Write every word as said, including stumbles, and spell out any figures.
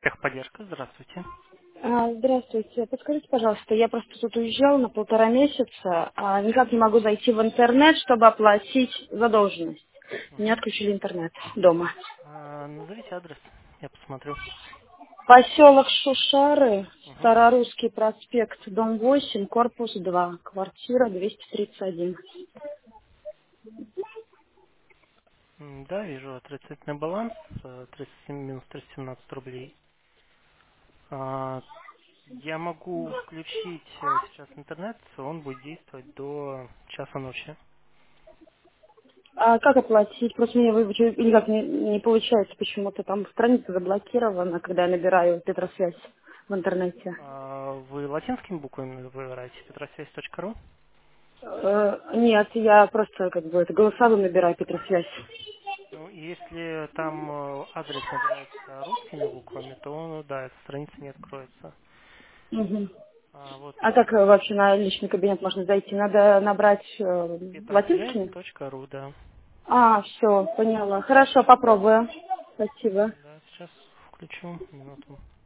Техподдержка, здравствуйте. А, Здравствуйте. Подскажите, пожалуйста, я просто тут уезжала на полтора месяца, а никак не могу зайти в интернет, чтобы оплатить задолженность. Мне Мгм. отключили интернет дома. А, назовите адрес, я посмотрю. Поселок Шушары, Мгм. Старорусский проспект, дом восемь, корпус два, квартира двести тридцать один. М, Да, вижу отрицательный баланс, э, тридцать семь минус триста семнадцать рублей. А, Я могу включить э, сейчас интернет, он будет действовать до часа ночи. А как оплатить? Просто мне вы- никак не, не получается почему-то. Там страница заблокирована, когда я набираю Петросвязь в интернете. А, Вы латинскими буквами выбираете петросвязь точка ру? Э, нет, я просто как бы это голосовым набираю Петросвязь. Ну, если там э, адрес набирается русскими буквами, то да, эта страница не откроется. Мгм. А вот А как э, вообще на личный кабинет можно зайти? Надо набрать э, петросвязь латинскими? точка ру, да. А, все, поняла. Хорошо, попробую. Спасибо. Да, сейчас включу минуту.